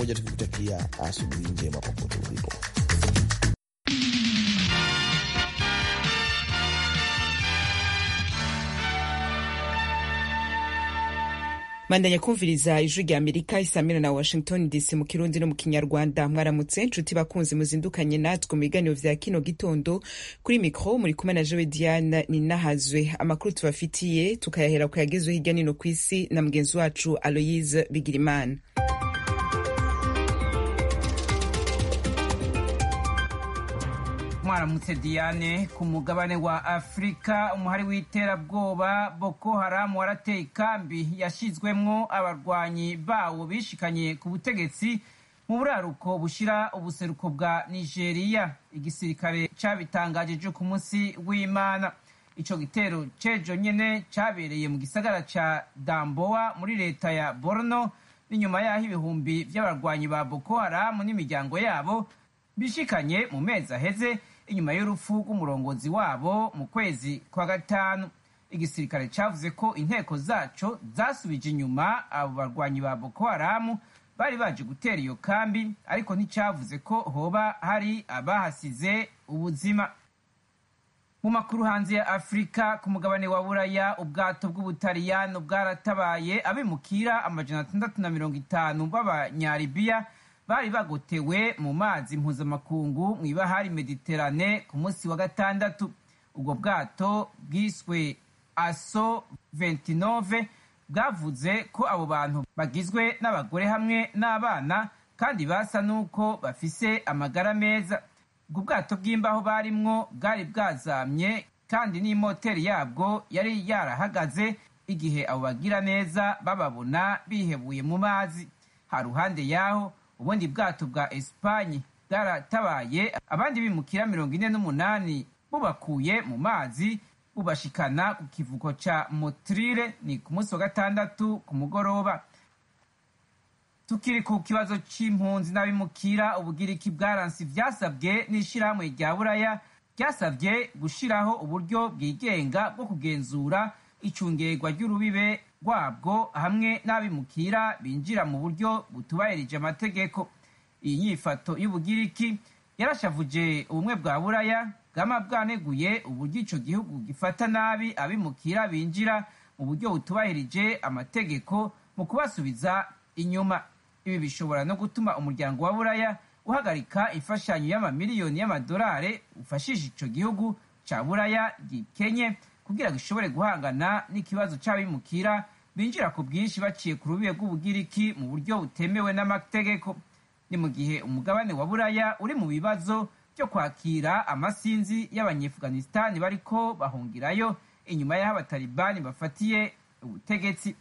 pamoja tukikutakia asubuhi njema popote ulipo. Mandanya kumviriza ijwi rya Amerika isamira na Washington DC mu Kirundi no mu Kinyarwanda. Mwaramutse nshuti bakunzi muzindukanye natwe mu biganiro vya kino gitondo. Kuri mikro muri kumwe na Jewe Diane Ninahazwe. Amakuru tubafitiye tukayahera ku yagezwe hirya nino kw'isi na mugenzi wacu Aloise Bigirimana. Mwaramutse Diane. Ku mugabane wa Afrika, umuhari w'iterabwoba Boko Haram warateye ikambi yashizwemwo abarwanyi bawo bishikanye ku butegetsi mu buraruko bushira ubuseruko bwa Nigeria. Igisirikare cabitangaje ejo ku munsi w'Imana. Ico gitero cejo nyene cabereye mu gisagara ca Damboa muri leta ya Borno, n'inyuma yaho ibihumbi vy'abarwanyi ba Boko Haram n'imiryango yabo bishikanye mu mezi aheze inyuma y'urupfu rw'umurongozi wabo mu kwezi kwa gatanu. Igisirikare cavuze ko inteko zaco zasubije inyuma abo barwanyi ba Boko Haram bari baje gutera iyo kambi, ariko nticavuze ko hoba hari abahasize ubuzima. Mu makuru hanze ya Afrika, ku mugabane wa Buraya, ubwato bw'Ubutaliyano bwaratabaye abimukira 650 b'abanyalibiya bari bagotewe mu mazi mpuzamakungu mw'ibahari Mediterane ku munsi wa gatandatu. Ubwo bwato bwiswe Aso 29 bwavuze ko abo bantu bagizwe n'abagore hamwe n'abana kandi basa nuko bafise amagara meza. Ubwo bwato bw'imbaho barimwo bwari bwazamye kandi n'imoteri yabwo yari yarahagaze igihe abo bagira neza bababona bihebuye mu mazi. Haruhande yaho ubundi bwato bwa Espanye bwaratabaye abandi bimukira 48 bubakuye mu mazi bubashikana ku kivuko ca Motrire ni ku munsi wa gatandatu ku mugoroba. Tukiri ku kibazo c'impunzi n'abimukira, Ubugiriki bwaranse vyasabwe n'ishirahamwe rya Buraya ryasavye gushiraho uburyo bwigenga bwo kugenzura icungerwa ry'urubibe rwabwo hamwe n'abimukira binjira mu buryo butubahirije amategeko. Iyi nyifato y'Ubugiriki yarashavuje ubumwe bwa Buraya bwama bwaneguye uburyo ico gihugu gifata nabi abimukira binjira mu buryo butubahirije amategeko mu kubasubiza inyuma. Ibi bishobora no gutuma umuryango wa Buraya uhagarika imfashanyo y'amamiliyoni y'amadolari ufashije ico gihugu ca Buraya gikenye kugira ngo ishobore guhangana n'ikibazo c'abimukira binjira ku bwinshi baciye ku rubibe rw'Ubugiriki mu buryo butemewe n'amategeko. Ni mu gihe umugabane wa Buraya uri mu bibazo byo kwakira amasinzi y'Abanyeafghanistan bariko bahungirayo inyuma y'aho abatalibani bafatiye ubutegetsi.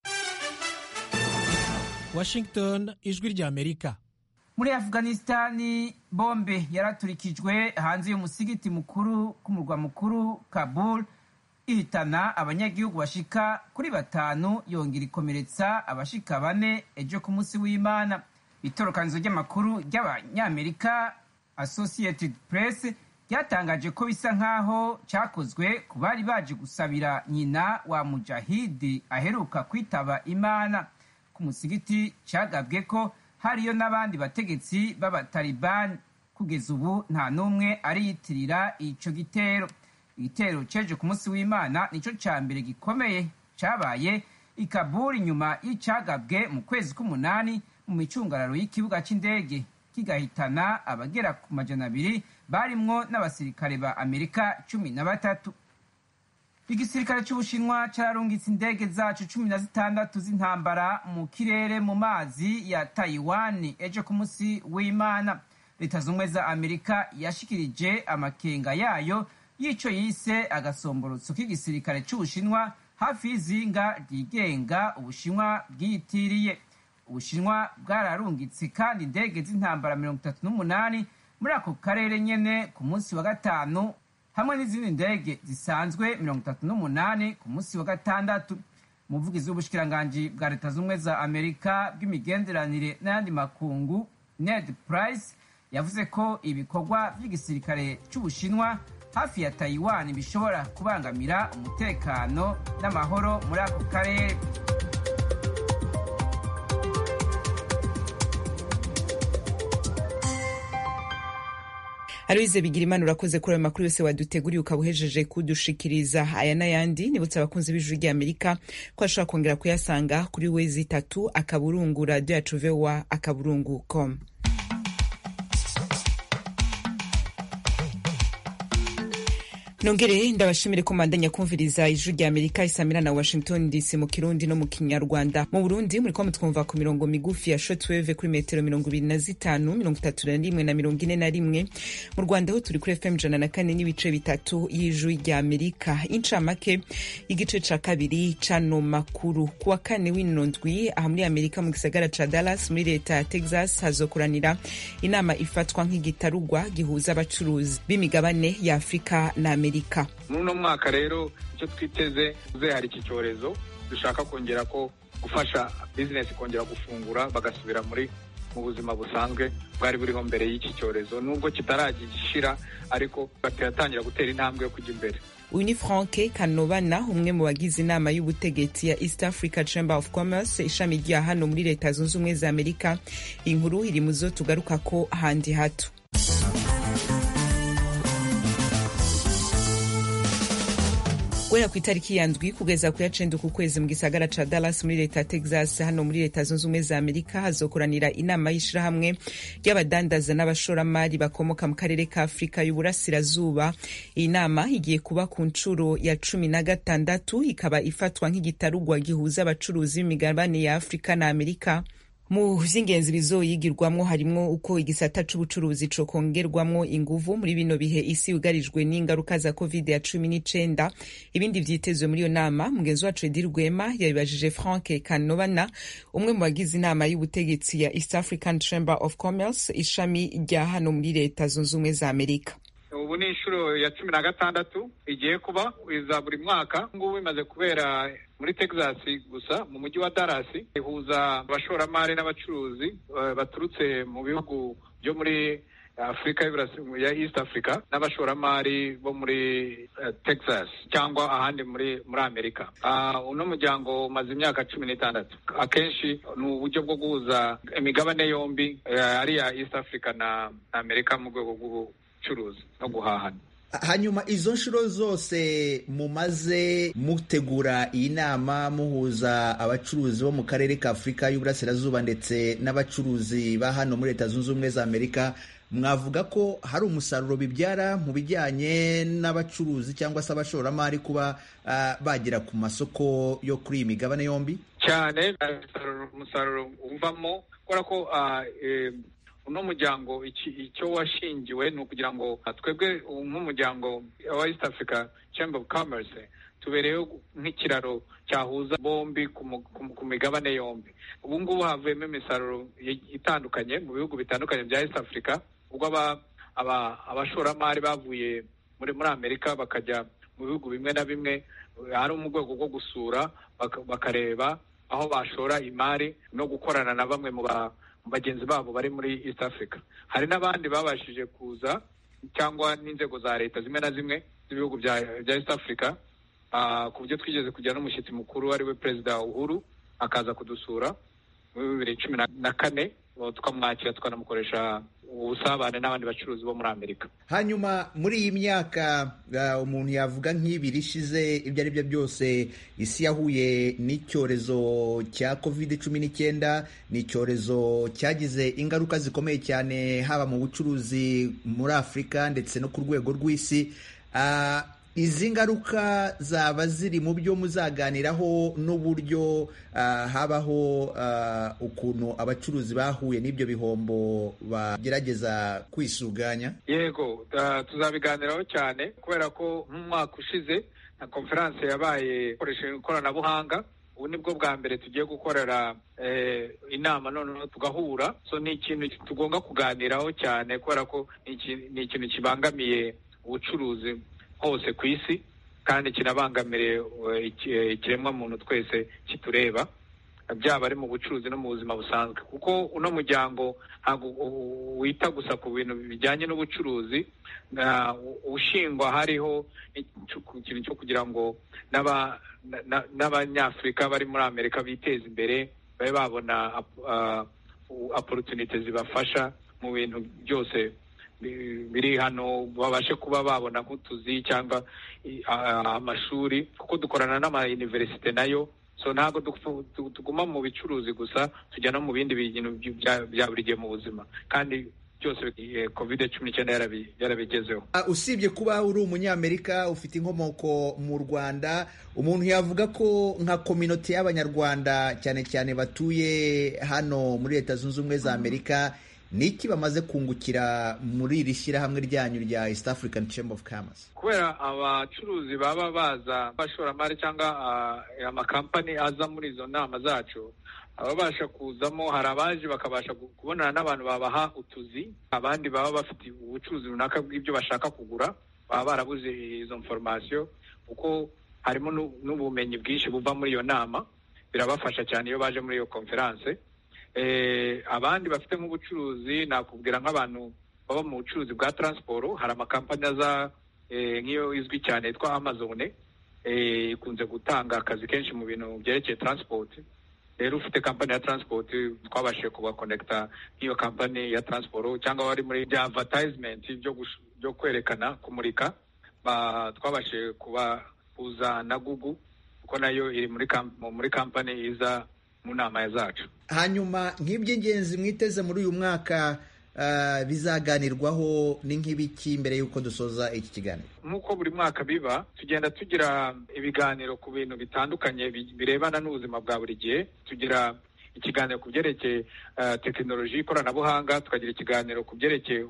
Washington, ijwi rya Amerika. Muri Afghanistani, bombe yaraturikijwe hanze y'umusigiti mukuru ku murwa mukuru Kabul, ihitana abanyagihugu bashika kuri 5 yongera ikomeretsa abashika 4 ejo ku munsi w'Imana. Itorokanizo ry'amakuru ry'Abanyamerika Associated Press ryatangaje ko bisa nkaho cakozwe ku bari baje gusabira nyina wa Mujahidi aheruka kwitaba Imana. Ku musigiti cagabwe ko hariyo n'abandi bategetsi b'abatalibani. Kugeza ubu nta n'umwe ariyitirira ico gitero. Igitero ceje ku munsi w'Imana nico ca mbere gikomeye cabaye i Kabul inyuma y'icagabwe mu kwezi k'umunani mu micungararo y'ikibuga c'indege kigahitana abagera ku 200 barimwo n'abasirikare ba Amerika 13. Igisirikare c'Ubushinwa cararungitse indege zacu 16 z'intambara mu kirere mu mazi ya Taiwan ejo ku munsi w'Imana. Leta z'Ubumwe za Amerika yashikirije amakenga yayo y'ico yise agasomborotso k'igisirikare c'Ubushinwa hafi y'izinga ryigenga Ubushinwa bwiyitiriye. Ubushinwa bwararungitse kandi indege z'intambara 38 muri ako karere nyene ku munsi wa gatanu, hamwe n'izindi ndege zisanzwe 38 ku munsi wa gatandatu. Umuvugizi w'ubushikiranganji bwa Leta z'Ubumwe za Amerika bw'imigenderanire n'ayandi makungu Ned Price yavuze ko ibikorwa by'igisirikare c'Ubushinwa hafi ya Taiwan bishobora kubangamira umutekano n'amahoro muri ako karere. Aloise Bigirimana urakoze kuri ayo makuru yose waduteguriye ukabuhejeje kudushikiriza. Aya n'ayandi nibutsa abakunzi b'Ijwi ry'Amerika ko ashobora kongera kuyasanga kuri www.radio@voa.com. Nongere ndabashimire ko mandanya kumviriza Ijwi ry'Amerika isamira na Washington DC mu Kirundi no mu Kinyarwanda. Mu Burundi muri ko mutwumva ku mirongo migufi ya shortwave kuri metero 25, 31 na 41. Mu Rwanda ho turi kuri FM 104 n'ibice bitatu y'Ijwi ry'Amerika. Incamake igice ca kabiri cano makuru kuwa kane w'inondwi aha muri Amerika mu gisagara ca Dallas muri leta ya Texas hazokuranira inama ifatwa nk'igitarugwa gihuza abacuruzi b'imigabane ya Afrika na Amerika. Muno mwaka rero icyo twiteze hari iki cyorezo dushaka kongera ko gufasha business kongera gufungura bagasubira mu buzima busanzwe bwari buriho mbere y'iki cyorezo nubwo kitaragishira ariko batatangira gutera intambwe yo kujya imbere. Uyu ni Frank Kanobana umwe mu bagize inama y'ubutegetsi ya East Africa Chamber of Commerce ishami rya hano muri leta zunze ubumwe za Amerika. Inkuru iri muzo tugaruka ko handi hato. Guhera ku itariki ya ndwi kugeza ku ya 9 ku kwezi mu gisagara ca Dallas muri leta ya Texas hano muri leta zunze ubumwe za Amerika hazokuranira inama y'ishirahamwe ry'abadandaza n'abashoramari bakomoka mu karere ka Afrika y'Uburasirazuba. Iyi nama igiye kuba ku ncuro ya 16 ikaba ifatwa nk'igitarugwa gihuza abacuruzi b'imigabane ya Afrika na Amerika. Mu vy'ingenzi bizoyigirwamwo harimwo uko igisata c'ubucuruzi co kongerwamwo inguvu muri bino bihe isi yugarijwe n'ingaruka za COVID-19. Ibindi vyitezwe muri iyo nama mugenzi wacu Edir Rwema yabibajije Frank Kanobana umwe mu bagize inama y'ubutegetsi ya East African Chamber of Commerce ishami rya hano muri leta zunze ubumwe za Amerika. Ubu ni inshuro ya 16 igiye kuba iza buri mwaka. Ngubu imaze kubera muri Texas gusa mu mujyi wa Dallas ihuza abashoramari n'abacuruzi baturutse mu bihugu byo muri Afrika ya East Africa n'abashoramari bo muri Texas cyangwa ahandi muri Amerika. Uno muryango umaze imyaka 16. Akenshi ni uburyo bwo guhuza imigabane yombi ari ya East Africa na Amerika mu rwego rw'ubucuruzi no guhahana. Hanyuma izo nshuro zose mumaze mutegura iyi nama muhuza abacuruzi bo mu karere ka Afrika y'Uburasirazuba ndetse n'abacuruzi ba hano muri leta zunze ubumwe za Amerika, mwavuga ko hari umusaruro bibyara mu bijyanye n'abacuruzi cyangwa se abashoramari kuba bagera ku masoko yo kuri iyi migabane yombi? Cyane umusaruro uvamo kubera ko uno muryango icyo washingiwe ni ukugira ngo twebwe nk'umuryango wa East Africa Chamber of Commerce tubereyeho nk'ikiraro cyahuza bombi ku migabane yombi. Ubu ngubu havuyemo imisaruro itandukanye mu bihugu bitandukanye bya East Africa ubwo abashoramari bavuye muri Amerika bakajya mu bihugu bimwe na bimwe hari mu rwego rwo gusura bakareba aho bashora imari no gukorana na bamwe mu bagenzi babo bari muri East Africa. Hari n'abandi babashije kuza cyangwa n'inzego za leta zimwe na zimwe z'ibihugu bya East Africa ku buryo twigeze kujya n'umushyitsi mukuru ari we Perezida Uhuru akaza kudusura mu 2014 tukamwakira tukanamukoresha ubusabane n'abandi bacuruzi bo muri Amerika. Hanyuma muri iyi myaka umuntu yavuga nk'ibiri ishize ibyo ari byo byose isi yahuye n'icyorezo cya COVID-19, ni icyorezo cyagize ingaruka zikomeye cyane haba mu bucuruzi muri Afrika ndetse no ku rwego rw'isi. Izi ngaruka zaba ziri mu byo muzaganiraho n'uburyo habaho ukuntu abacuruzi bahuye n'ibyo bihombo bagerageza kwisuganya? Yego, tuzabiganiraho cyane kubera ko nk'umwaka ushize na konferanse yabaye ikoresheje ikoranabuhanga. Ubu nibwo bwa mbere tugiye gukorera inama noneho tugahura. So ni ikintu tugomba kuganiraho cyane kubera ko ni ikintu kibangamiye ubucuruzi hose ku isi kandi kinabangamire ikiremwa muntu twese kitureba, byaba ari mu bucuruzi no mu buzima busanzwe, kuko uno muryango ntabwo wita gusa ku bintu bijyanye n'ubucuruzi. Ushingwa hariho ikintu cyo kugira ngo n'abanyafurika bari muri Amerika biteze imbere, babe babona opportunity zibafasha mu bintu byose biri hano babashe kuba babona nk'utuzi cyangwa amashuri, kuko dukorana n'ama-universite nayo. So ntabwo tuguma mu bicuruzi gusa, tujya no mu bindi bintu bya buri gihe mu buzima, kandi byose COVID-19 yarabigezeho. Usibye kuba uri umunyamerika ufite inkomoko mu Rwanda, umuntu yavuga ko nka community y'abanyarwanda cyane cyane batuye hano muri Leta Zunze Ubumwe za Amerika, niki bamaze kungukira muri iri shyirahamwe ryanyu rya East African Chamber of Commerce? Kubera abacuruzi baba baza, abashoramari cyangwa amakampani aza muri izo nama zacu, ababasha kuzamo, hari abaje bakabasha kubonana n'abantu babaha utuzi, abandi baba bafite ubucuruzi runaka bw'ibyo bashaka kugura, baba barabuze izo information, kuko harimo n'ubumenyi bwinshi buva muri iyo nama, birabafasha cyane iyo baje muri iyo conference. Abandi bafite nk'ubucuruzi, nakubwira nk'abantu baba mu bucuruzi bwa transport, hari amakampani aza nk'iyo izwi cyane yitwa Amazon, ikunze gutanga akazi kenshi mu bintu byerekeye transport. Rero ufite kampani ya transport, twabashije kubakonekta nk'iyo kampani ya transport, cyangwa bari muri bya advertisement byo kwerekana, kumurika, twabashije kuza na Google, kuko nayo iri muri kampani iza mu nama zacu. Hanyuma nk'iby'ingenzi mwiteze muri uyu mwaka bizaganirwaho ni nk'ibiki mbere y'uko dusoza iki kiganiro? Nk'uko buri mwaka biba, tugenda tugira ibiganiro ku bintu bitandukanye birebana n'ubuzima bwa buri gihe. Tugira ikiganiro ku byerekeye tekinoloji, ikoranabuhanga, tukagira ikiganiro ku byerekeye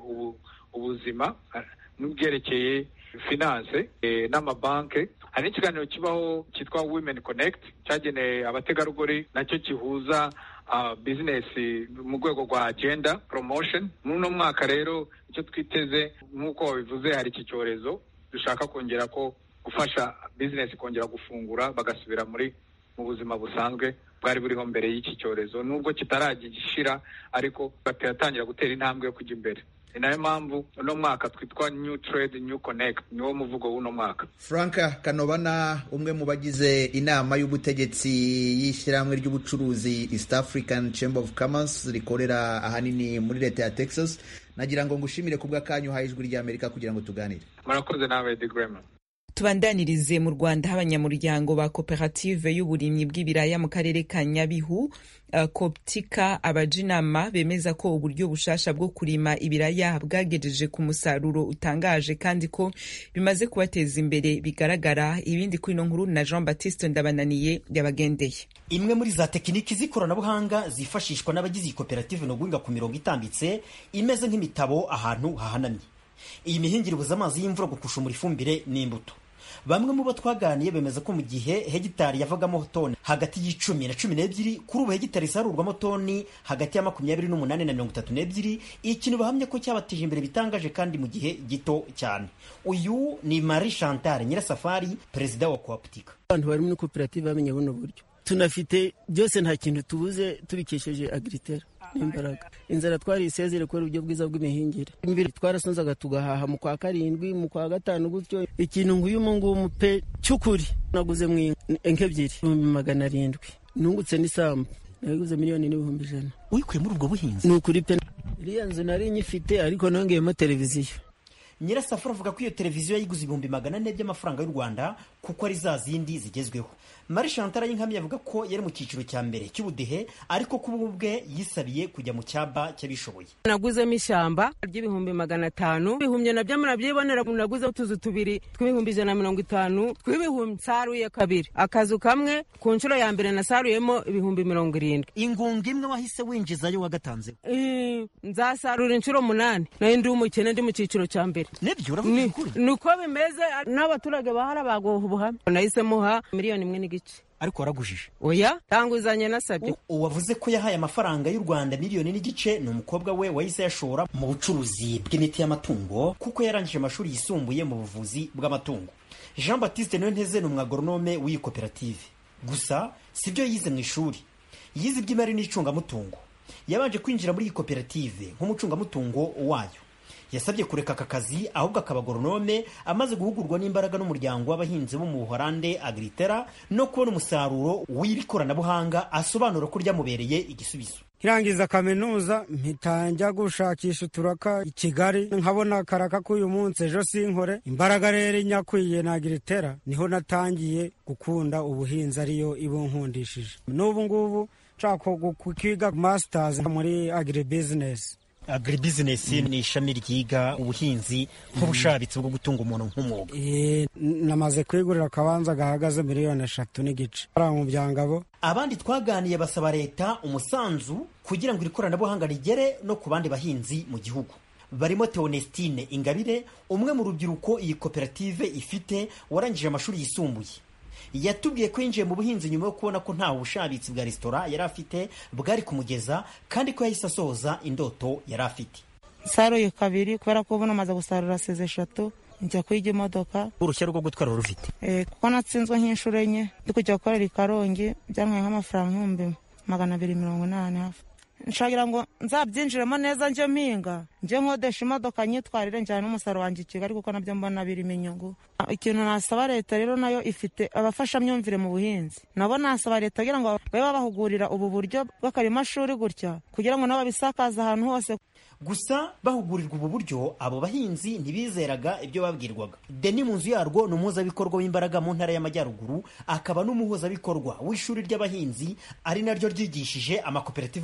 ubuzima n'ubyerekeye finance n'amabanke. Hari n'ikiganiro kibaho cyitwa Women Connect, cyageneye abategarugori, nacyo gihuza business mu rwego rwa gender promotion. Muno mwaka rero icyo twiteze, nk'uko wabivuze, hari iki cyorezo, dushaka kongera ko gufasha business kongera gufungura, bagasubira mu buzima busanzwe bwari buriho mbere y'iki cyorezo, nubwo kitaragishira, ariko batatangira gutera intambwe yo kujya imbere. Ni nayo mpamvu uno mwaka twitwa New Trade New Connect, niwo muvugo w'uno mwaka. Frank Kanobana, umwe mu bagize inama y'ubutegetsi y'ishyirahamwe ry'ubucuruzi East African Chamber of Commerce rikorera ahanini muri leta ya Texas, nagira ngo ngushimire kubw'akanyu uhaye Ijwi ry'Amerika kugira ngo tuganire. Murakoze nawe Degrema. Tubandanirize mu Rwanda, abanyamuryango ba koperative y'uburimyi bw'ibiraya mu karere ka Nyabihu Koptika Abajinama bemeza ko uburyo bushasha bwo kurima ibiraya bwagejeje ku musaruro utangaje kandi ko bimaze kubateza imbere bigaragara. Ibindi kuri ino nkuru na Jean Baptiste Ndabananiye yabagendeye. Imwe muri za tekiniki z'ikoranabuhanga zifashishwa n'abagize koperative no guhinga ku mirongo itambitse imeze nk'imitabo ahantu hahanamye. Iyi mihingire ibuza amazi y'imvura gukushumura ifumbire n'imbuto. Bamwe mu bo twaganiye bemeza ko mu gihe hegitari yavagamo toni hagati y'10 na 12, kuri ubu hegitari isarurwamo toni hagati ya 28 na 32. Ikintu bahamye ko cyabateje imbere bitangaje kandi mu gihe gito cyane. Uyu ni Marie Chantal Nyirasafari, perezida wa Koptika. Abantu bari muri koperative bamenye buno buryo tunafite byose, nta kintu tubuze tubikesheje Agritera n'imbaraga. Inzara twari isezere ko uburyo bwiza bw'imihingire. Imbere twarasonzaga tugahaha mu kwa 7, mu kwa 5 gutyo. Ikintu nguyu mungu pe cyukuri naguze mu enke 2,700. Nungutse n'isambu naguze $1,100,000. Uyikuye muri ubwo buhinzi? Nukuri pe iriya nzu nari nyifite, ariko nongeyemo televiziyo. Nyirasafari avuga ko iyo televiziyo yayiguze $400,000 by'amafaranga y'u Rwanda kuko ari za zindi zigezweho. Marie Chantal Yinkami yavuga ko yari mu cyiciro cya mbere cy'ubudehe, ariko ko ubwe yisabiye kujya mu cyaba cy'abishoboye. Naguzemo ishyamba $500,000. Ibihumyo nabyo murabyibonera, naguze utuzu 2 $150 tw'ibihumyo, saruye 2. Akazu kamwe ku nshuro ya mbere nasaruyemo $70,000. Ingunga imwe wahise winjizayo wagatanze? Nzasarura inshuro 8. Nayo ndi umukene, ndi mu cyiciro cya mbere. Nebyo uravuga ukuri? Nuko bimeze, n'abaturage bahara bagoha ubuhamya. Nahisemo ha $1,1,500,000. Ariko waragujije? Oya, tanguzanye nasabye. Uwavuze ko yahaye amafaranga y'u Rwanda $1,500,000 ni umukobwa we wahise yashora mu bucuruzi bw'imiti y'amatungo kuko yarangije amashuri yisumbuye mu buvuzi bw'amatungo. Jean Baptiste Niyonteze ni umwagoronome w'iyi koperative. Gusa sibyo yize mu ishuri, yize iby'imari n'icungamutungo. Yabanje kwinjira muri iyi koperative nk'umucungamutungo wayo. Yasabye kureka aka kazi ahubwo akaba agoronome, amaze guhugurwa n'imbaraga n'umuryango w'abahinzi bo mu Buholande Agritera no kubona umusaruro w'iri koranabuhanga, asobanura ko ryamubereye igisubizo. irangiza kaminuza mpita njya gushakisha uturaka i Kigali, nkabona akaraka k'uyu munsi ejo sinkore. Imbaraga rero nyakwiye na Agritera niho natangiye gukunda ubuhinzi, ariyo ibunkundishije. N'ubu ngubu nshaka kwiga masters muri agribusiness. Agribusiness ni ishami ryiga ubuhinzi nk'ubushabitsi bwo gutunga umuntu nk'umwuga. Namaze kwigurira akabanza gahagaze miliyoni 3 n'igice mu byangabo. Abandi twaganiye basaba leta umusanzu kugira ngo ikoranabuhanga rigere no ku bandi bahinzi mu gihugu. Barimo Theonestine Ingabire, umwe mu rubyiruko iyi koperative ifite, warangije amashuri yisumbuye. Yatubwiye ko yinjiye mu buhinzi nyuma yo kubona ko nta bushabitsi bwa resitora yari afite bwari kumugeza, kandi ko yahise asohoza indoto yari afite. Saruye 2 kubera ko ubona amaze gusarura 3 njya kwiga imodoka. Uruhushya rwo gutwara rufite? Kuko natsinzwe nk'inshuro enye ndi kujya gukorera i Karongi, byantwaye nk'amafaranga 280 hafi. Nshagira ngo nzabyinjiremo neza, nje mpinga, nje nkodesha imodoka nyitwarire njyana n'umusaruro wanjye i Kigali, kuko nabyo mbona birimo inyungu. Ikintu nasaba leta rero, nayo ifite abafasha myumvire mu buhinzi, nabo nasaba leta kugira ngo babe babahugurira ubu buryo bw'akarimashuri gutya, kugira ngo nabo babisakaza ahantu hose. Gusa bahugurirwa ubu buryo, abo bahinzi ntibizeraga ibyo babwirwaga. Denis Munzuyarwo ni umuhuzabikorwa w'imbaraga mu ntara y'Amajyaruguru, akaba n'umuhuzabikorwa w'ishuri ry'abahinzi, ari naryo ryigishije amakoperative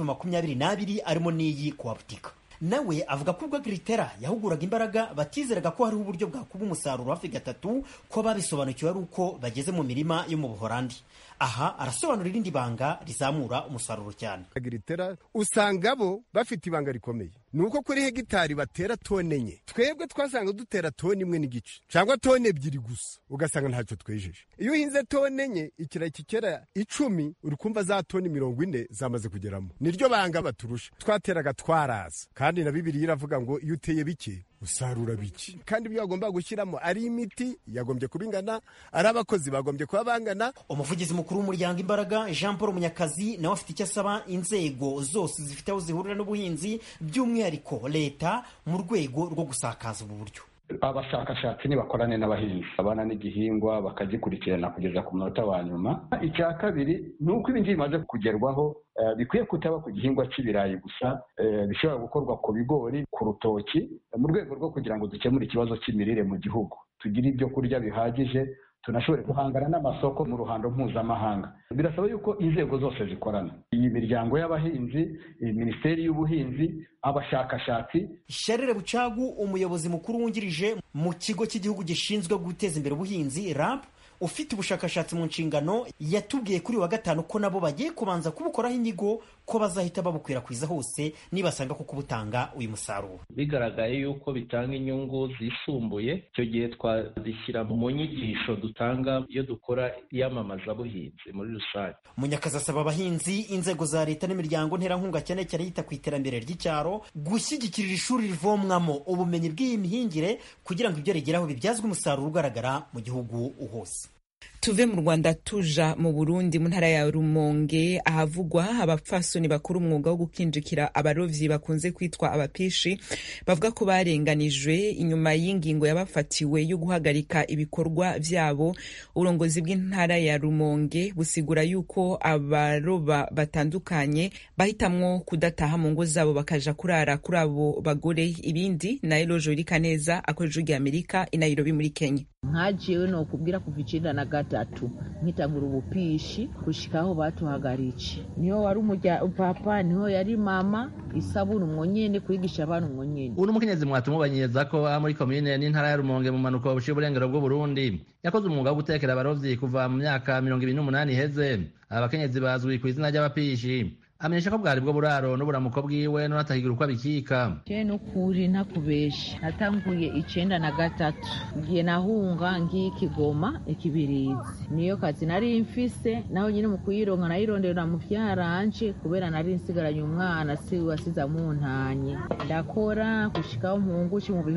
22 arimo n'iyi Cooptica. Nawe avuga ko ubwo Agritera yahuguraga imbaraga batizeraga ko hariho uburyo bwakuba umusaruro hafi 3, ko babisobanukiwe ari uko bageze mu mirima yo mu Buholandi. Aha arasobanura irindi banga rizamura umusaruro cyane. Agritera usanga bo bafite ibanga rikomeye, nuko kuri hegitari batera tone enye, twebwe twasanga dutera tone 1.5 cyangwa tone 2 gusa, ugasanga ntacyo twejeje. Iyo uhinze tone enye, ikira kikera 10, uri kumva za tone 40 zamaze kugeramo. Niryo banga baturusha. Twateraga twaraza, kandi na Bibiliya iravuga ngo iyo uteye bike usarura biki, kandi ibyo bagomba gushyiramo ari imiti yagombye kubingana, ari abakozi bagombye kuba bangana. Umuvugizi mukuru w'umuryango Imbaraga Jean Paul Munyakazi nawe afite icyo asaba inzego zose zifite aho zihurira n'ubuhinzi, by'umwihariko leta, mu rwego rwo gusakaza ubu buryo. Abashakashatsi nibakorane n'abahinzi, abana n'igihingwa bakagikurikirana kugeza ku munota wa nyuma. Icya kabiri ni uko ibi ngibi bimaze kugerwaho, bikwiye kutaba ku gihingwa cy'ibirayi gusa, bishobora gukorwa ku bigori, ku rutoki, mu rwego rwo kugira ngo dukemure ikibazo cy'imirire mu gihugu, tugire ibyo kurya bihagije, tunashobore guhangana n'amasoko mu ruhando mpuzamahanga. Birasaba yuko inzego zose zikorana, iyi miryango y'abahinzi, minisiteri y'ubuhinzi, abashakashatsi. Sharire Bucagu, umuyobozi mukuru wungirije mu kigo cy'igihugu gishinzwe guteza imbere ubuhinzi RAB, ufite ubushakashatsi mu nshingano, yatubwiye kuri wa gatanu ko nabo bagiye kubanza kubukoraho inyigo, ko bazahita babukwirakwiza hose nibasanga kuko butanga uyu musaruro. Bigaragaye yuko bitanga inyungu zisumbuye, icyo gihe twazishyira mu nyigisho dutanga iyo dukora iyamamazabuhinzi muri rusange. Munyakazi asaba abahinzi, inzego za leta n'imiryango nterankunga cyane cyane yita ku iterambere ry'icyaro gushyigikirira ishuri rivomwamo ubumenyi bw'iyi mihingire, kugira ngo ibyo rigeraho bibyazwe umusaruro ugaragara mu gihugu hose. Tuve mu Rwanda tuja mu Burundi, mu ntara ya Rumonge, ahavugwa abapfasoni bakuru umwuga wo gukinjikira abarovyi bakunze kwitwa abapishi, bavuga ko barenganijwe inyuma y'ingingo yabafatiwe yo guhagarika ibikorwa vyabo. Urongozi bw'intara ya Rumonge busigura yuko abaroba batandukanye bahitamwo kudataha mu ngo zabo bakaja kurara kuri abo bagore. Ibindi na Elojo Irikaneza akoresha ijwi Amerika i Nairobi muri Kenya. Nkajewe no kubwira kuva 1993 nkitangura ubupishi kushikaho batuhagarice, niho wari papa, niho yari mama, isabuni umwonyene, kwigisha abantu umwonyene. Uno mukenyezi mwatumubanyiriza ko muri komine n'intara ya Rumonge mu manuko bushiye uburengero bwo Burundi, yakoze umwuga wo gutekera abarovyi kuva mu myaka 28 iheze. Abakenyezi bazwi ku izina ry'abapishi, amenyesha ko bwari bwo buraro n'uburamuko bwiwe no natahigira uko abikika. Je no kuri ntakubesha, natanguye 1993 ngiye nahunga ngiye Kigoma Ikibirizi, niyo kazi nari mfise, naho nyine mu kuyironka nayirondera mu vyaranje kubera nari nsigaranye umwana se wasiza mu ntanye. Ndakora gushikaho mpunguci mu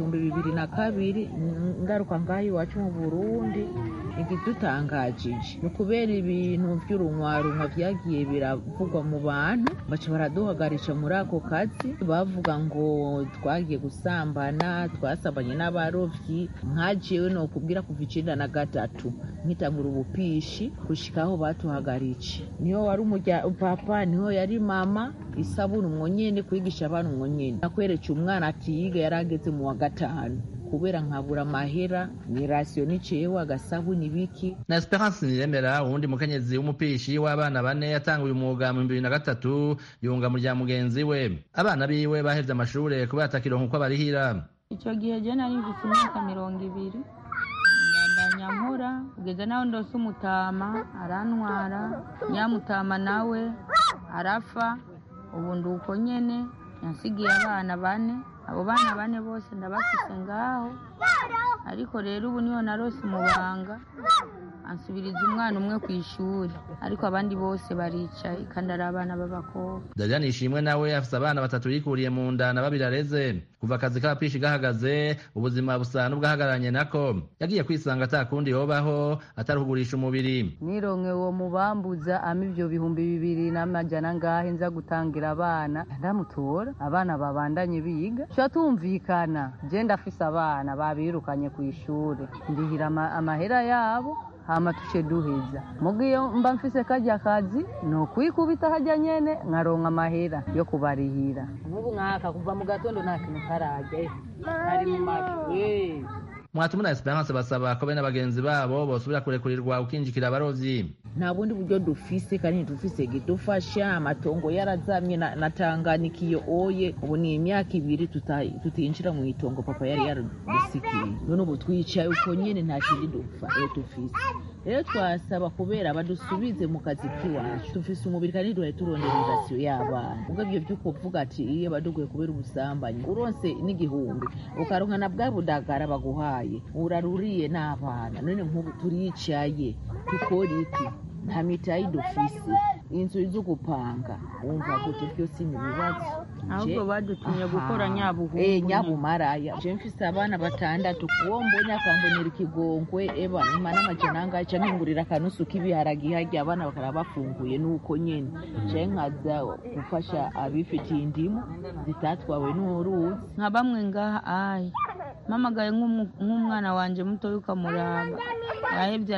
2002 ngaruka ngayi wacu mu Burundi. Igidutangajije ni kubera ibintu by'urunwarunwa vyagiye biravugwa mu bantu hantu baca baraduhagarisha muri ako kazi bavuga ngo twagiye gusambana twasambanye n'abarovyi nka jewe nokubwira kuva 1993 nkitangura ubupishi gushikaho batuhagaritse niho wari papa niho yari mama isabuni umwonyene kwigisha abantu umwonyene nakwereka umwana ati yiga yarageze mu wa 5 kubera nkabura mahera ni ratio nicewe agasabuni biki na Esperance Niremera uwundi mukenyezi w'umupishi w'abana 4 yatanguye umwuga mu 2003 yunga muri mugenzi we abana biwe bahevye amashure kubera atakironka uko barihira ico gihe je nari mfite imyaka 20 ndanyamura kugeza naho ndose umutama arantwara nyamutama nawe arafa ubu nduko nyene yansigiye abana 4 abo bana 4 bose ndabafise ngaho ariko rero ubu niho narose umubanga ansubiriza umwana umwe ku ishuri ariko abandi bose baricaye kandi ari abana b'abakobwa. Darian Ishimwe nawe afise abana 3 yikuriye mu nda na 2 areze kuva akazi k'abapishi gahagaze ubuzima busa n'ubwahagaranye nako yagiye kwisanga atakundi yobaho atari kugurisha umubiri. Nironke uwo mubambuza ivyo 2,200 ngahe nza gutangira abana ndamutora abana babandanye biga tumvikana je ndafise abana babirukanye ku ishuri ndihira amahera yabo hama tushe duheza mugiyo mba mfise kajya kazi no kwikubita hajya nyene nkaronka amahera yo kubarihira ubu nkaka kuva mu gatondo nta kintu karajya ari mu mabi Mwatumuna Esperance basaba ko bene abagenzi babo bosubira kurekurirwa ukinjikira abarovyi nta bundi buryo dufise kandi dufise gidufasha amatongo yarazamye natanganikiye oye ubu ni imyaka 2 tutinjira mu itongo papa yari yaradusikiye none ubu twicaye uko nyene nta kindi dufise rero twasaba kubera badusubize mu kazi kiwacu dufise umubiri kandi duhaye turondera irasiyo y'abana ubwo ivyo vyuko vuga ati iyo baduguye kubera ubusambanyi uronse n'igihumbi ukaronka na bwa budagara baguhaye uraruriye n'abana none nk'ubu turicaye tukora iki nta mitayi dufise inzu zo gupanga wumva gute byose ni bibazo ahubwo badutumye gukora nyabuhungu nyabumaraya je mfise abana 6 uwo mbonye akambonera ikigongwe eba imana amajananga aca nkingurira kanusu k'ibiharagi hajya abana bakara bafunguye nuko nyene je nkaza gufasha abifitiye indimu zitatwawe n'uruzi nka bamwe ngaha ayi mamagaye nk'umwana wanje muto yukamuraba yahebye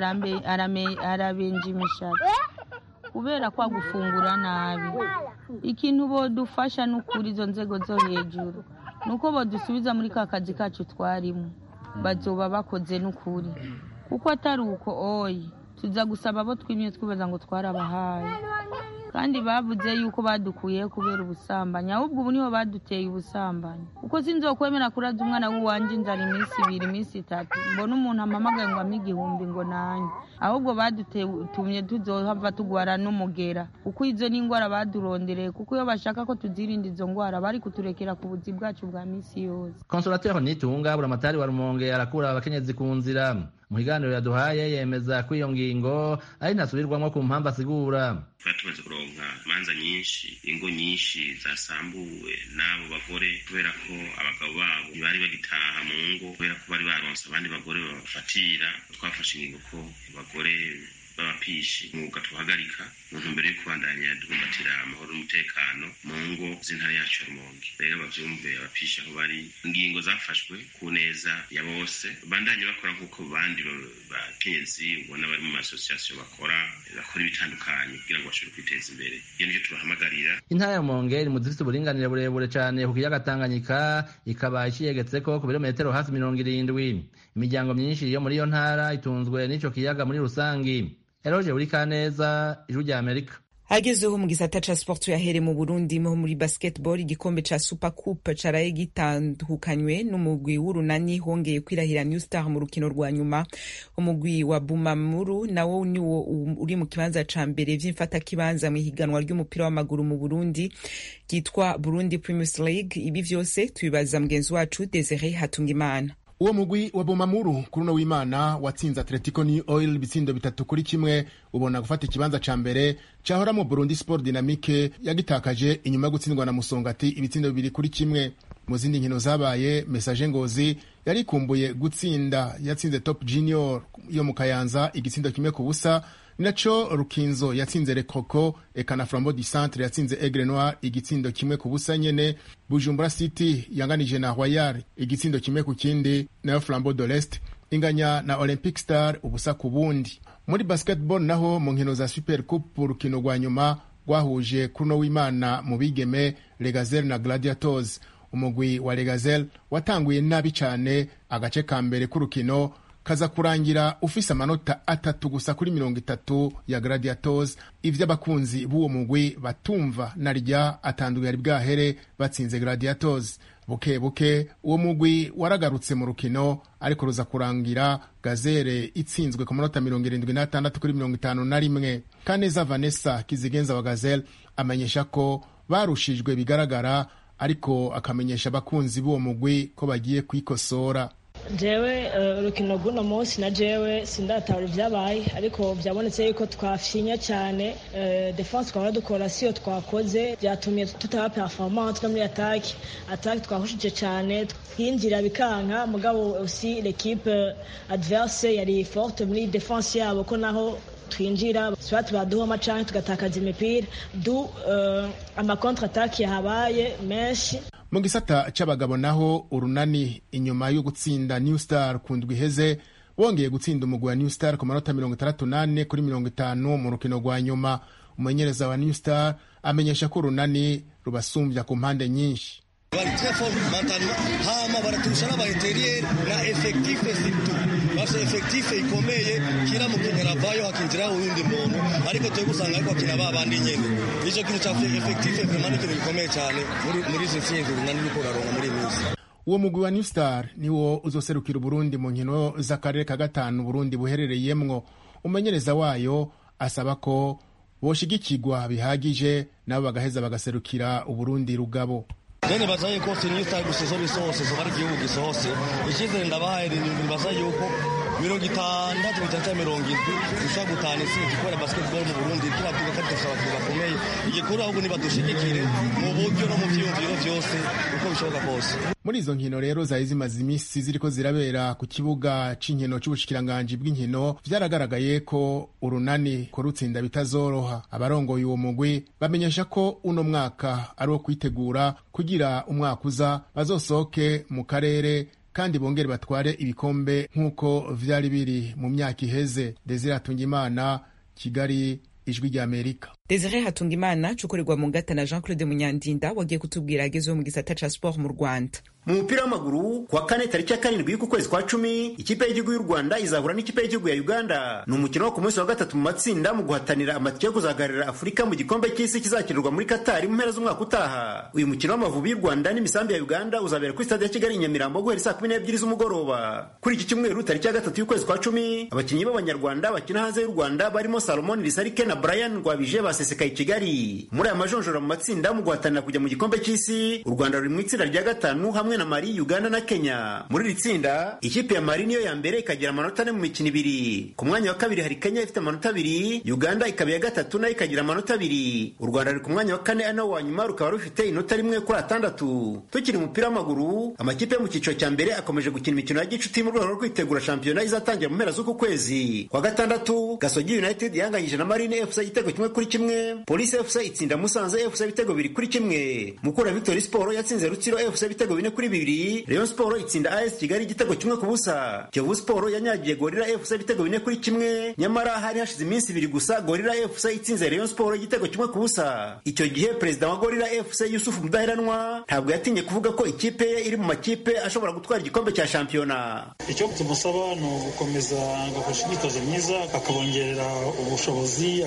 arabenje imishatsi kubera kwa gufungura nabi ikintu bodufasha n'ukuri izo nzego zo hejuru nuko bodusubiza muri ka kazi kacu twarimo bazoba bakoze n'ukuri kuko atari uko oyi tuza gusaba abo twimye twibaza ngo twarabahaye kandi bavuze yuko badukuye kubera ubusambanyi ahubwo ubu niho baduteye ubusambanyi uko sinzokwemera kuraza umwana w'uwanje inzara iminsi 2 iminsi 3 mbona umuntu amamagaye ngo amigihumbi ngo nanye ahubwo badutumye tuzohava tugwara n'umugera kuko izo ni ingwara badurondereye kuko iyo bashaka ko tuzirinda izo ngwara bari kuturekera ku buzi bwacu bwa misi yose. Consolateur Nitunga buramatari wa Rumonge arakura abakenyezi ku nzira mu higaniro yaduhaye yemeza ko iyo ngingo ari ntasubirwamo ku mpamvu asigura tumaze kuronka manza nyinshi ingo nyinshi zasambuwe n'abo bagore kubera ko abagabo babo ntibari bagitaha mu ngo kubera ko bari baronse abandi bagore babafatira twafashe ingingo ko abagore babapishi umwuga tuhagarika mu ntumbero yo kubandanya tugumbatira amahoro n'umutekano mu ngo z'intara yacu Rumonge rero bavyumve abapishi aho bari ingingo zafashwe ku neza ya bose bandanye bakora nk'uko bandi bakenyezi ubona bari mu association bakora ibitandukanye kugira ngo bashobore kwiteza imbere iyo niyo tubahamagarira. Intara ya Rumonge iri mu zifite uburinganire burebure cyane ku kiyaga Tanganyika ikaba iciyegetseko ku birometero hafi 70. Imiryango myinshi yo muri iyo ntara itunzwe n'ico kiyaga muri rusangi. Eroje uri kaneza ijuru rya Amerika. Hagezeho mu gisata ca sport yahere mu Burundi mu muri basketball igikombe ca Super Coupe caraye gitandukanywe n'umugwi w'urunani hongeye kwirahira New Star mu rukino rwa nyuma umugwi wa Bumamuru nawo niwo uri mu kibanza ca mbere vy'imfata kibanza mu higanwa ry'umupira w'amaguru mu Burundi gitwa Burundi Premier League ibi vyose tubibaza mugenzi wacu Desire Hatungimana. Uwo mugwi wa Bumamuru kuri no w'Imana watsinze Atletico New Oil bitsindo 3-1 ubona gufata ikibanza ca mbere cahora mu Burundi Sport Dynamique yagitakaje inyuma yo gutsindwa na Musongati ibitsindo 2-1. Mu zindi nkino zabaye Message Ngozi yari kumbuye gutsinda yatsinze Top Junior yo mu Kayanza igitsindo 1-0 naco Rukinzo yatsinze Rekoko eka na Flambeau du Centre yatsinze Aigle Noir igitsindo kimwe ku busa nyene. Bujumbura City yanganije na Royal igitsindo kimwe ku kindi, nayo Flambeau de l'Est inganya na Olympic Star ubusa ku bundi. Muri basketball naho mu nkino za Super Coupe urukino rwa nyuma rwahuje Kuno w'Imana mu bigeme Legazel na Gladiators. Umugwi wa Legazel watanguye nabi cyane, agace ka mbere k'urukino kaza kurangira ufise amanota 3 gusa kuri 30 ya Gladiators. Ivyo abakunzi b'uwo mugwi batumva narya atanduye ari bwahere batsinze Gladiators. Buke buke uwo mugwi waragarutse mu rukino, ariko ruza kurangira Gazere itsinzwe ku manota 76 kuri 51. Kaneza Vanessa Kizigenza wa Gazelle amenyesha ko barushijwe bigaragara, ariko akamenyesha abakunzi b'uwo mugwi ko bagiye kwikosora. Jewe urukino guno munsi na jewe sindatara ibyabaye, ariko byabonetse yuko twafyinya cyane. Defense twaba dukora siyo twakoze, byatumye tutaba performance muri attaque twahushije cyane, twinjira bikanka. Mugabo aussi l'équipe adverse yari forte muri defense yabo, ko naho twinjira swat baduhoma cyane tugatakaza imipira ama contre attaque yahabaye menshi. Mu gisata c'abagabo naho urunani inyuma yo gutsinda New Star kundwi heze wongeye gutsinda umugwi wa New Star ku manota 68 kuri 50 mu rukino rwa nyuma. Umumenyereza wa New Star amenyesha ko urunani rubasumbya ku mpande nyinshi. Bari très fort mentalement, hama baratusha n'abainterieur na effectif surtout. Bafite effectif ikomeye, kira mu kinera vayo hakinjira uwundi muntu, ariko twe gusanga ariko kina babandi nyene. Ico kintu cha effectif vraiment ni gikomeye cyane muri izo ntsinzi runani ruko raronka muri misi. Uwo mugwi wa New Star niwo uzoserukira Burundi mu nkino z'akarere ka gatanu Burundi buherereyemwo. Umenyereza wayo asaba ko boshigikirwa bihagije nabo bagaheza bagaserukira Uburundi rugabo. Dene bazaye ko New Star gusozo bisose so bari gihugu gisose. Ikize ndabahaye ni bazaye yuko 60 bitata 70 gusa gutana sinzi ko basketball mu Burundi kira tuga kandi tuzaba bakomeye. Igikuru ahubwo nibadushigikire mu buryo no mu byumviro byose uko bishoboka kose. Muri izo nkino rero zaje zimaze imisi ziriko zirabera ku kibuga c'inkino c'ubushikiranganje bw'inkino, vyaragaragaye ko urunani ko rutsinda bitazoroha. Abarongoye uwo mugwi bamenyesha ko uno mwaka ari wo kwitegura kugira umwaka uza bazosohoke mu karere kandi bongere batware ibikombe nk'uko vyari biri mu myaka iheze. Desire Hatungimana, Kigali, Ijwi rya Amerika. Desire Hatungimana cukorerwa mu ngata na Jean-Claude Munyandinda wagiye kutubwira agezeho mu gisata ca sport mu Rwanda. Mu mupira w'amaguru kuwa kane tariki ya 7 y'uku kwezi kwa 10 ikipe y'igihugu y'u Rwanda izahura n'ikipe y'igihugu ya Uganda. Ni umukino wo ku munsi wa gatatu mu matsinda mu guhatanira amatike yo kuzagarira Afurika mu gikombe cy'isi kizakinirwa muri Qatar mu mpera z'umwaka utaha. Uyu mukino w'Amavubi y'u Rwanda n'imisambi ya Uganda uzabera kuri stade ya Kigali Nyamirambo guhera saa 12 z'umugoroba. Kuri iki cyumweru tariki ya 3 y'ukwezi kwa 10 abakinnyi b'Abanyarwanda bakina hanze y'u Rwanda barimo Salomon Risarike na Brian Rwabije basesekaye i Kigali. Muri aya majonjora mu matsinda mu guhatanira kujya mu gikombe cy'isi, u Rwanda ruri mu itsinda rya gatanu hamwe na Mali, Uganda na Kenya. Muri iri tsinda ikipe ya Mali niyo ya mbere ikagira amanota 4 mu mikino 2. Ku mwanya wa kabiri hari Kenya ifite amanota 2, Uganda ikaba ya gatatu nayo ikagira amanota 2. U Rwanda ruri ku mwanya wa 4 ano wa nyuma rukaba rufite inota 1 kuri 6. Tukiri umupira w'amaguru, amakipe yo mu cyiciro cya mbere akomeje gukina imikino ya gicuti mu rwego rwo kwitegura shampiyona izatangira mu mpera z'uku kwezi. Kwa gatandatu Gasogi United yanganyije na Marine FC igitego 1-1, Police FC itsinda Musanze FC ibitego 2-1, Mukura Victory Sport yatsinze Rutsiro FC ibitego 4-2, Rayon Sport itsinda AS Kigali igitego 1-0, Kiyovu Sport yanyagiye Gorilla FC ibitego 4-1, nyamara hari hashize iminsi 2 gusa Gorilla FC itsinze Rayon Sport igitego 1-0. Icyo gihe perezida wa Gorilla FC Yusuf Mudaheranwa ntabwo yatinye kuvuga ko ikipe ye iri mu makipe ashobora gutwara igikombe cya shampiyona. Icyo tumusaba ni ugukomeza agafasha imyitozo myiza, akabongerera ubushobozi,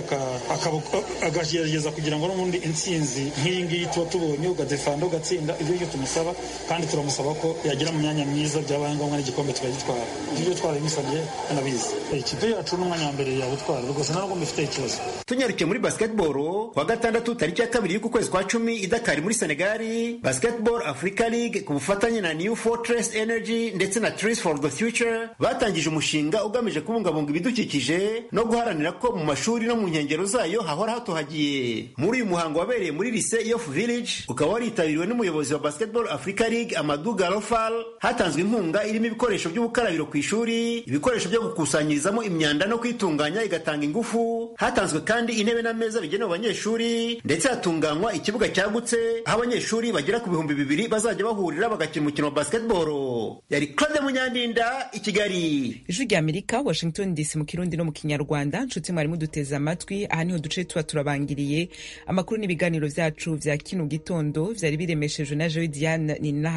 akagerageza kugira ngo n'ubundi intsinzi nk'iyi ngiyi tuba tubonye ugadefanda ugatsinda. Ibyo tumusaba, kandi turamusaba ko yagira mu myanya myiza, byabaye ngombwa n'igikombe tukagitwara. Ibyo twarabimusabye anabizi. Ikipe yacu n'umwanya wa mbere yabutwara rwose, ntabwo mbifite ikibazo. Tunyarukiye muri basketball, kwa gatandatu tariki ya 2 y'uku kwezi kwa 10 i Dakar muri Senegal, Basketball Africa League ku bufatanye na New Fortress Energy ndetse na Trees for the Future batangije umushinga ugamije kubungabunga ibidukikije no guharanira ko mu mashuri no mu nkengero zayo hahora hatohagiye. Muri uyu muhango wabereye muri Lycée Yoff Village ukaba waritabiriwe n'umuyobozi wa Basketball Africa League Amadou Garofal, hatanzwe inkunga irimo ibikoresho by'ubukarabiro ku ishuri, ibikoresho byo gukusanyirizamo imyanda no kwitunganya igatanga ingufu, hatanzwe kandi intebe n'ameza bigenewe abanyeshuri ndetse hatunganywa ikibuga cyagutse aho abanyeshuri bagera ku 2,000 bazajya bahurira bagakina umukino wa basketball. Yari Claude Munyandinda i Kigali. Ijwi rya Amerika, Washington DC mu Kirundi no mu Kinyarwanda. Nshuti mwari muduteze amatwi, aha niho duce tuba turabangiriye amakuru n'ibiganiro vyacu vya kino gitondo vyari biremeshejwe na Joy Diane Nina.